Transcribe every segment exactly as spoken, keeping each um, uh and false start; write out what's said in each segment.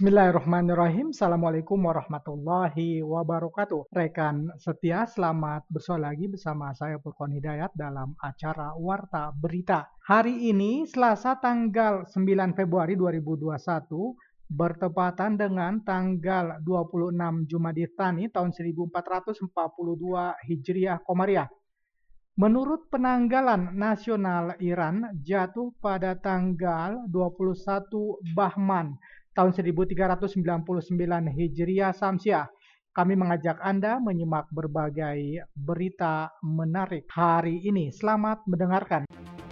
Bismillahirrahmanirrahim. Assalamualaikum warahmatullahi wabarakatuh. Rekan setia, selamat bersua lagi bersama saya Furqan Hidayat dalam acara Warta Berita. Hari ini, Selasa tanggal sembilan Februari dua ribu dua puluh satu, bertepatan dengan tanggal dua puluh enam Jumadil Tsani tahun seribu empat ratus empat puluh dua Hijriah Komariah. Menurut penanggalan nasional Iran, jatuh pada tanggal dua puluh satu Bahman tahun seribu tiga ratus sembilan puluh sembilan Hijriah Samsiah. Kami mengajak Anda menyimak berbagai berita menarik hari ini. Selamat mendengarkan.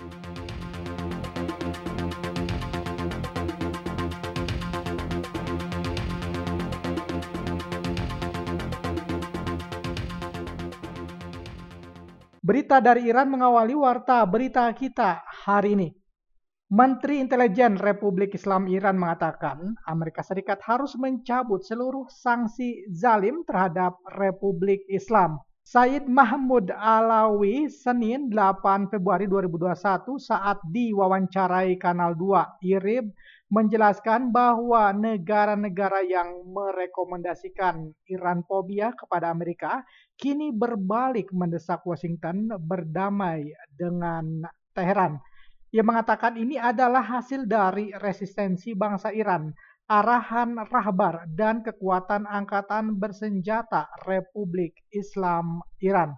Berita dari Iran mengawali warta berita kita hari ini. Menteri Intelijen Republik Islam Iran mengatakan Amerika Serikat harus mencabut seluruh sanksi zalim terhadap Republik Islam. Said Mahmud Alawi Senin delapan Februari dua ribu dua puluh satu saat diwawancarai Kanal dua I R I B menjelaskan bahwa negara-negara yang merekomendasikan Iranfobia kepada Amerika kini berbalik mendesak Washington berdamai dengan Teheran. Ia mengatakan ini adalah hasil dari resistensi bangsa Iran, arahan rahbar dan kekuatan angkatan bersenjata Republik Islam Iran.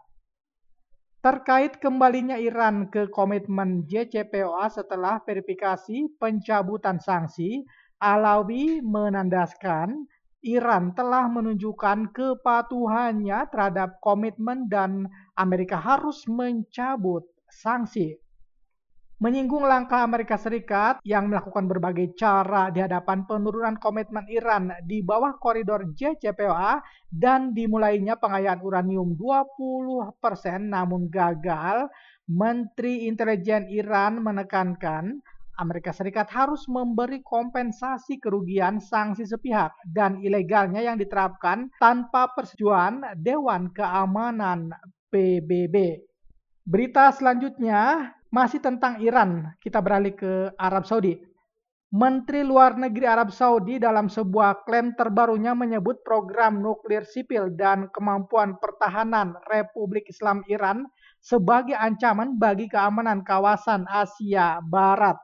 Terkait kembalinya Iran ke komitmen J C P O A setelah verifikasi pencabutan sanksi, Alawi menandaskan Iran telah menunjukkan kepatuhannya terhadap komitmen dan Amerika harus mencabut sanksi. Menyinggung langkah Amerika Serikat yang melakukan berbagai cara di hadapan penurunan komitmen Iran di bawah koridor J C P O A dan dimulainya pengayaan uranium dua puluh persen namun gagal, Menteri Intelijen Iran menekankan Amerika Serikat harus memberi kompensasi kerugian sanksi sepihak dan ilegalnya yang diterapkan tanpa persetujuan Dewan Keamanan P B B. Berita selanjutnya masih tentang Iran, kita beralih ke Arab Saudi. Menteri Luar Negeri Arab Saudi dalam sebuah klaim terbarunya menyebut program nuklir sipil dan kemampuan pertahanan Republik Islam Iran sebagai ancaman bagi keamanan kawasan Asia Barat.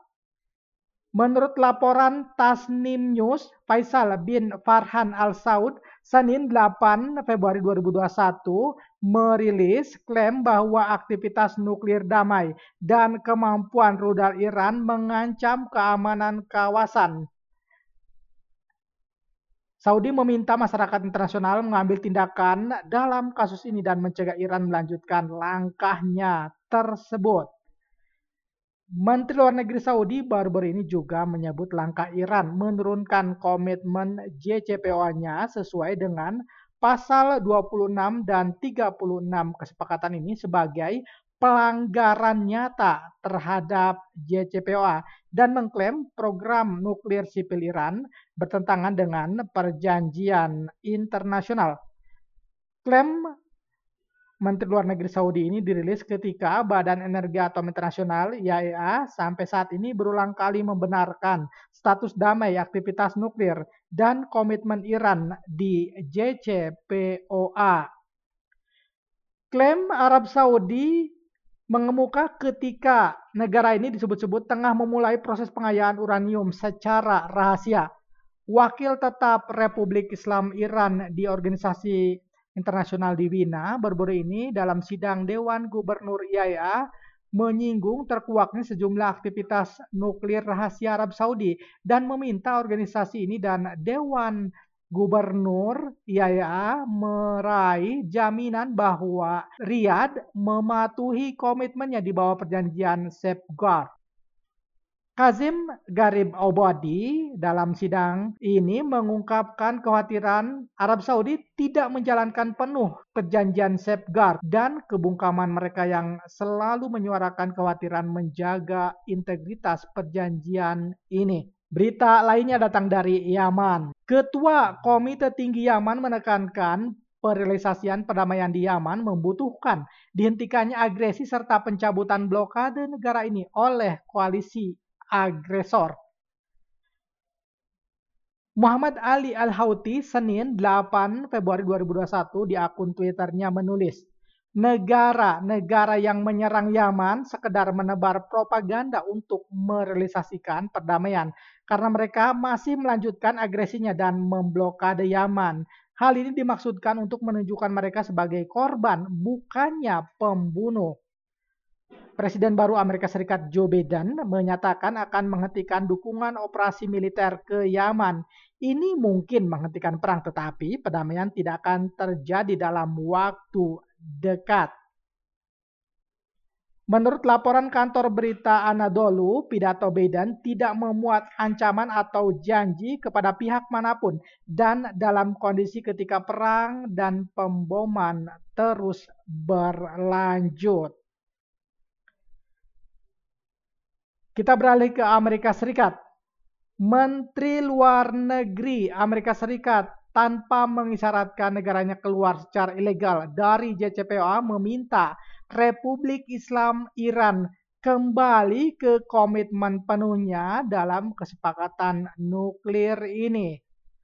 Menurut laporan Tasnim News, Faisal bin Farhan Al Saud Senin delapan Februari dua ribu dua puluh satu merilis klaim bahwa aktivitas nuklir damai dan kemampuan rudal Iran mengancam keamanan kawasan. Saudi meminta masyarakat internasional mengambil tindakan dalam kasus ini dan mencegah Iran melanjutkan langkahnya tersebut. Menteri Luar Negeri Saudi baru-baru ini juga menyebut langkah Iran menurunkan komitmen J C P O A-nya sesuai dengan pasal dua puluh enam dan tiga puluh enam kesepakatan ini sebagai pelanggaran nyata terhadap J C P O A dan mengklaim program nuklir sipil Iran bertentangan dengan perjanjian internasional. Klaim Menteri Luar Negeri Saudi ini dirilis ketika Badan Energi Atom Internasional I A E A sampai saat ini berulang kali membenarkan status damai aktivitas nuklir dan komitmen Iran di J C P O A. Klaim Arab Saudi mengemuka ketika negara ini disebut-sebut tengah memulai proses pengayaan uranium secara rahasia. Wakil tetap Republik Islam Iran di organisasi internasional di Wina baru-baru ini dalam sidang Dewan Gubernur I A E A menyinggung terkuaknya sejumlah aktivitas nuklir rahasia Arab Saudi dan meminta organisasi ini dan Dewan Gubernur I A E A meraih jaminan bahwa Riyadh mematuhi komitmennya di bawah perjanjian Safeguard. Kazim Garib Obadi dalam sidang ini mengungkapkan kekhawatiran Arab Saudi tidak menjalankan penuh perjanjian Safeguard dan kebungkaman mereka yang selalu menyuarakan kekhawatiran menjaga integritas perjanjian ini. Berita lainnya datang dari Yaman. Ketua Komite Tinggi Yaman menekankan perealisasian perdamaian di Yaman membutuhkan dihentikannya agresi serta pencabutan blokade negara ini oleh koalisi agresor. Muhammad Ali Al-Houthi Senin delapan Februari dua ribu dua puluh satu di akun Twitternya menulis, negara-negara yang menyerang Yaman sekedar menebar propaganda untuk merealisasikan perdamaian karena mereka masih melanjutkan agresinya dan memblokade Yaman. Hal ini dimaksudkan untuk menunjukkan mereka sebagai korban, bukannya pembunuh. Presiden baru Amerika Serikat Joe Biden menyatakan akan menghentikan dukungan operasi militer ke Yaman. Ini mungkin menghentikan perang, tetapi perdamaian tidak akan terjadi dalam waktu dekat. Menurut laporan kantor berita Anadolu, pidato Biden tidak memuat ancaman atau janji kepada pihak manapun dan dalam kondisi ketika perang dan pemboman terus berlanjut. Kita beralih ke Amerika Serikat. Menteri Luar Negeri Amerika Serikat tanpa mengisyaratkan negaranya keluar secara ilegal dari J C P O A meminta Republik Islam Iran kembali ke komitmen penuhnya dalam kesepakatan nuklir ini.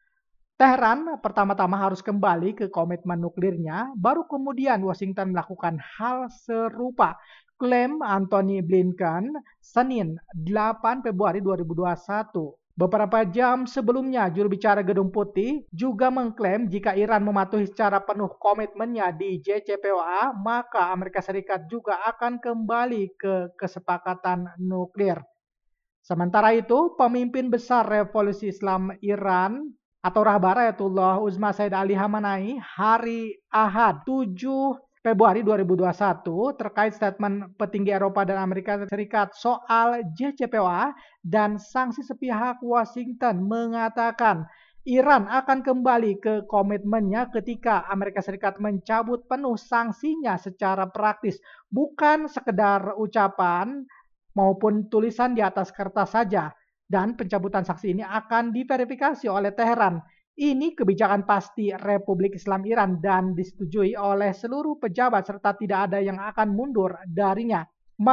Teheran pertama-tama harus kembali ke komitmen nuklirnya, baru kemudian Washington melakukan hal serupa. Klaim Antony Blinken Senin delapan Februari dua ribu dua puluh satu. Beberapa jam sebelumnya, juru bicara Gedung Putih juga mengklaim jika Iran mematuhi secara penuh komitmennya di J C P O A, maka Amerika Serikat juga akan kembali ke kesepakatan nuklir. Sementara itu, pemimpin besar Revolusi Islam Iran atau Rahbar Ayatullah Uzma Said Ali Khamenei hari Ahad tujuh Februari dua ribu dua puluh satu terkait statement petinggi Eropa dan Amerika Serikat soal J C P O A dan sanksi sepihak Washington mengatakan Iran akan kembali ke komitmennya ketika Amerika Serikat mencabut penuh sanksinya secara praktis, bukan sekedar ucapan maupun tulisan di atas kertas saja. Dan pencabutan sanksi ini akan diverifikasi oleh Teheran. Ini kebijakan pasti Republik Islam Iran dan disetujui oleh seluruh pejabat serta tidak ada yang akan mundur darinya.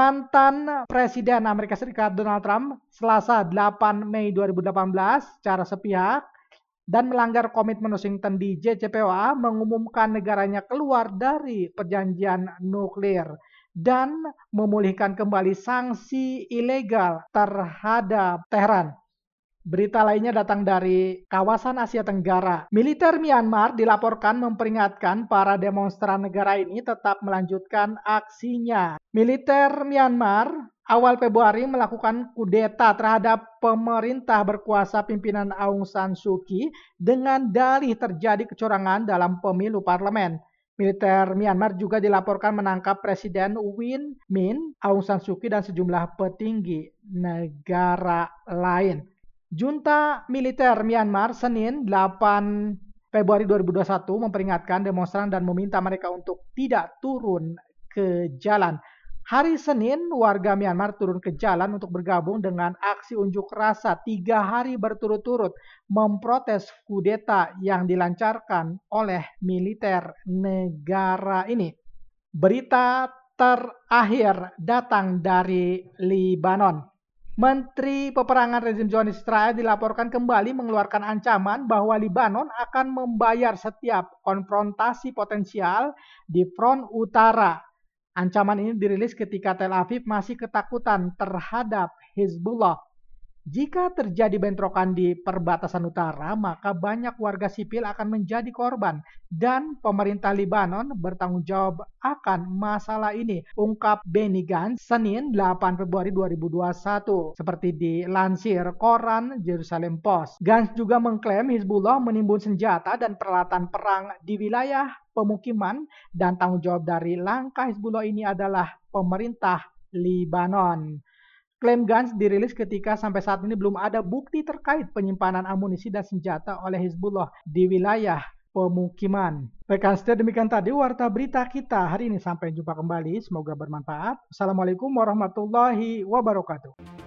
Mantan Presiden Amerika Serikat Donald Trump Selasa delapan Mei dua ribu delapan belas secara sepihak dan melanggar komitmen Washington di J C P O A mengumumkan negaranya keluar dari perjanjian nuklir dan memulihkan kembali sanksi ilegal terhadap Teheran. Berita lainnya datang dari kawasan Asia Tenggara. Militer Myanmar dilaporkan memperingatkan para demonstran negara ini tetap melanjutkan aksinya. Militer Myanmar awal Februari melakukan kudeta terhadap pemerintah berkuasa pimpinan Aung San Suu Kyi dengan dalih terjadi kecurangan dalam pemilu parlemen. Militer Myanmar juga dilaporkan menangkap Presiden Win Myint, Aung San Suu Kyi dan sejumlah petinggi negara lain. Junta militer Myanmar Senin delapan Februari dua ribu dua puluh satu memperingatkan demonstran dan meminta mereka untuk tidak turun ke jalan. Hari Senin, warga Myanmar turun ke jalan untuk bergabung dengan aksi unjuk rasa tiga hari berturut-turut memprotes kudeta yang dilancarkan oleh militer negara ini. Berita terakhir datang dari Lebanon. Menteri Peperangan rezim Zionis Israel dilaporkan kembali mengeluarkan ancaman bahwa Lebanon akan membayar setiap konfrontasi potensial di front utara. Ancaman ini dirilis ketika Tel Aviv masih ketakutan terhadap Hizbullah. Jika terjadi bentrokan di perbatasan utara, maka banyak warga sipil akan menjadi korban dan pemerintah Lebanon bertanggung jawab akan masalah ini, ungkap Benny Gantz Senin delapan Februari dua ribu dua puluh satu, seperti dilansir koran Jerusalem Post. Gantz juga mengklaim Hizbullah menimbun senjata dan peralatan perang di wilayah pemukiman dan tanggung jawab dari langkah Hizbullah ini adalah pemerintah Lebanon. Klaim Gantz dirilis ketika sampai saat ini belum ada bukti terkait penyimpanan amunisi dan senjata oleh Hizbullah di wilayah pemukiman. Rekan setia, demikian tadi warta berita kita hari ini. Sampai jumpa kembali, semoga bermanfaat. Assalamualaikum warahmatullahi wabarakatuh.